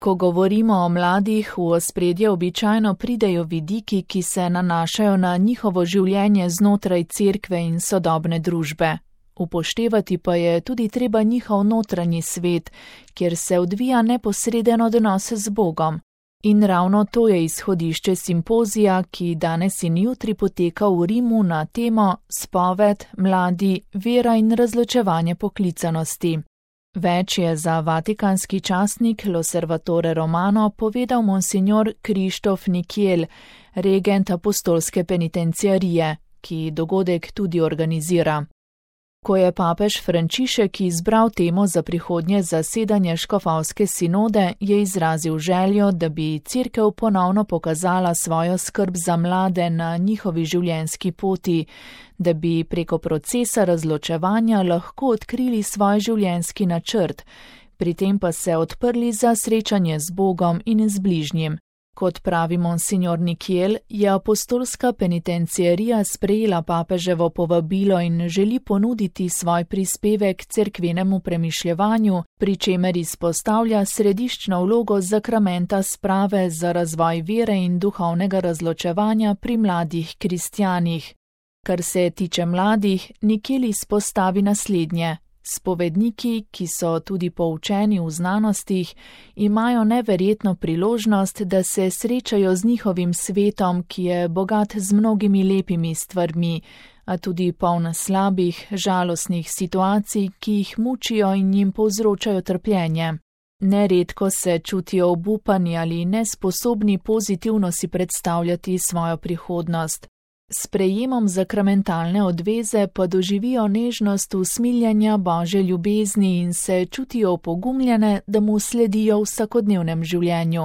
Ko govorimo o mladih, v ospredje običajno pridejo vidiki, ki se nanašajo na njihovo življenje znotraj cerkve in sodobne družbe. Upoštevati pa je tudi treba njihov notranji svet, kjer se odvija neposreden odnos z Bogom. In ravno to je izhodišče simpozija, ki danes in jutri poteka v Rimu na temo Spoved, mladi, vera in razločevanje poklicanosti. Več je za vatikanski časnik L'Osservatore Romano povedal monsignor Krištof Nikiel, regent apostolske penitenciarije, ki dogodek tudi organizira. Ko je papež Frančišek izbral temo za prihodnje zasedanje škofovske sinode, je izrazil željo, da bi cerkev ponovno pokazala svojo skrb za mlade na njihovi življenjski poti, da bi preko procesa razločevanja lahko odkrili svoj življenjski načrt, pri tem pa se odprli za srečanje z Bogom in z bližnjim. Kot pravi monsignor Nikiel, je apostolska penitenciarija sprejela papeževo povabilo in želi ponuditi svoj prispevek cerkvenemu premišljevanju, pri čemer izpostavlja središčno vlogo zakramenta sprave za razvoj vere in duhovnega razločevanja pri mladih kristjanih. Kar se tiče mladih, Nikiel izpostavi naslednje. Spovedniki, ki so tudi poučeni v znanostih, imajo neverjetno priložnost, da se srečajo z njihovim svetom, ki je bogat z mnogimi lepimi stvarmi, a tudi poln slabih, žalostnih situacij, ki jih mučijo in jim povzročajo trpljenje. Neredko se čutijo obupani ali nesposobni pozitivno si predstavljati svojo prihodnost. S prejemom zakramentalne odveze pa doživijo nežnost usmiljanja Božje ljubezni in se čutijo opogumljene, da mu sledijo v vsakodnevnem življenju.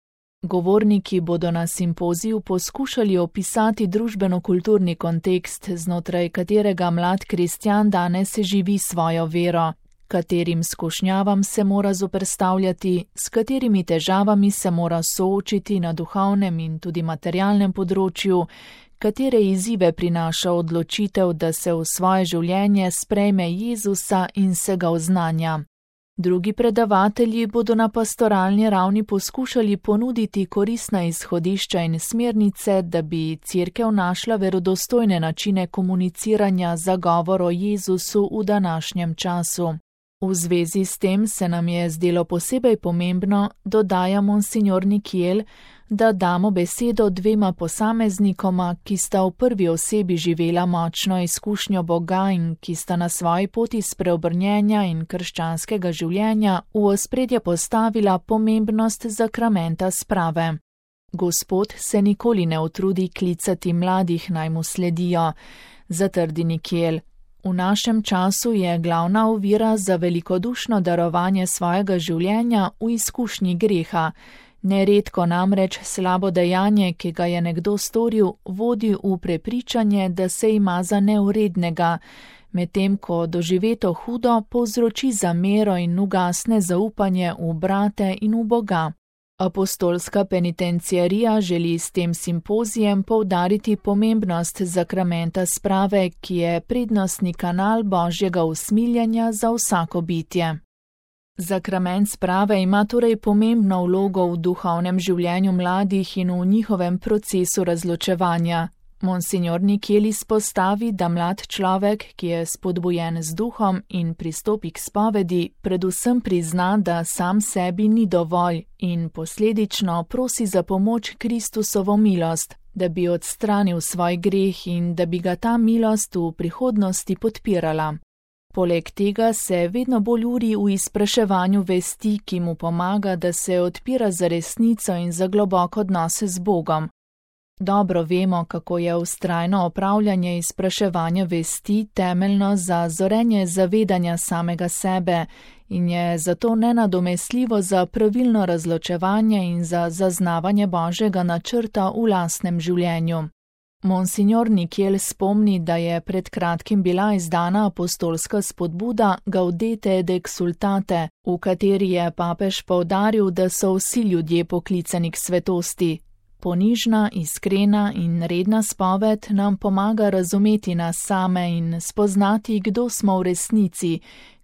Govorniki bodo na simpoziju poskušali opisati družbeno-kulturni kontekst, znotraj katerega mlad kristjan danes živi svojo vero, katerim skušnjavam se mora zoperstavljati, s katerimi težavami se mora soočiti na duhovnem in tudi materialnem področju, katere izzive prinaša odločitev, da se v svoje življenje sprejme Jezusa in se ga oznanja. Drugi predavatelji bodo na pastoralni ravni poskušali ponuditi koristna izhodišča in smernice, da bi cerkev našla verodostojne načine komuniciranja za govor o Jezusu v današnjem času. V zvezi s tem se nam je zdelo posebej pomembno, dodaja monsignor Nikiel, da damo besedo dvema posameznikoma, ki sta v prvi osebi živela močno izkušnjo Boga in ki sta na svoji poti spreobrnjenja in krščanskega življenja v ospredje postavila pomembnost zakramenta sprave. Gospod se nikoli ne utrudi klicati mladih, naj mu sledijo, zatrdi Nikiel. V našem času je glavna ovira za velikodušno darovanje svojega življenja v izkušnji greha. Neredko namreč slabo dejanje, ki ga je nekdo storil, vodi v prepričanje, da se ima za neurednega, medtem ko doživeto hudo povzroči zamero in ugasne zaupanje v brate in v Boga. Apostolska penitenciarija želi s tem simpozijem poudariti pomembnost zakramenta sprave, ki je prednostni kanal Božjega usmiljanja za vsako bitje. Zakrament sprave ima torej pomembno vlogo v duhovnem življenju mladih in v njihovem procesu razločevanja. Monsignor Nikiel izpostavi, da mlad človek, ki je spodbujen z duhom in pristopi k spovedi, predvsem prizna, da sam sebi ni dovolj in posledično prosi za pomoč Kristusovo milost, da bi odstranil svoj greh in da bi ga ta milost v prihodnosti podpirala. Poleg tega se vedno bolj uri v izpraševanju vesti, ki mu pomaga, da se odpira za resnico in za globok odnos z Bogom. Dobro vemo, kako je vztrajno opravljanje izpraševanja vesti temeljno za zorenje zavedanja samega sebe in je zato nenadomestljivo za pravilno razločevanje in za zaznavanje Božjega načrta v lastnem življenju. Monsignor Nikiel spomni, da je pred kratkim bila izdana apostolska spodbuda Gaudete et exsultate, v kateri je papež poudaril, da so vsi ljudje poklicani k svetosti. Ponižna, iskrena in redna spoved nam pomaga razumeti nas same in spoznati, kdo smo v resnici,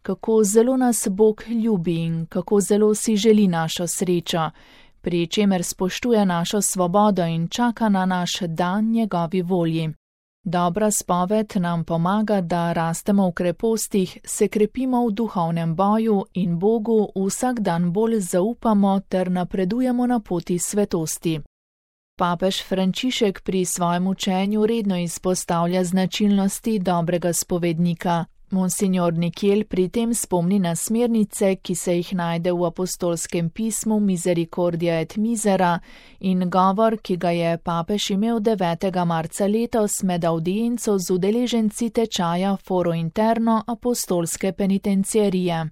kako zelo nas Bog ljubi in kako zelo si želi našo srečo, pri čemer spoštuje našo svobodo in čaka na naš dan njegovi volji. Dobra spoved nam pomaga, da rastemo v krepostih, se krepimo v duhovnem boju in Bogu vsak dan bolj zaupamo ter napredujemo na poti svetosti. Papež Frančišek pri svojem učenju redno izpostavlja značilnosti dobrega spovednika. Monsignor Nikiel pri tem spomni na smernice, ki se jih najde v apostolskem pismu Misericordia et Misera in govor, ki ga je papež imel 9. marca letos med audienco z udeleženci tečaja Foro Interno apostolske penitenciarije.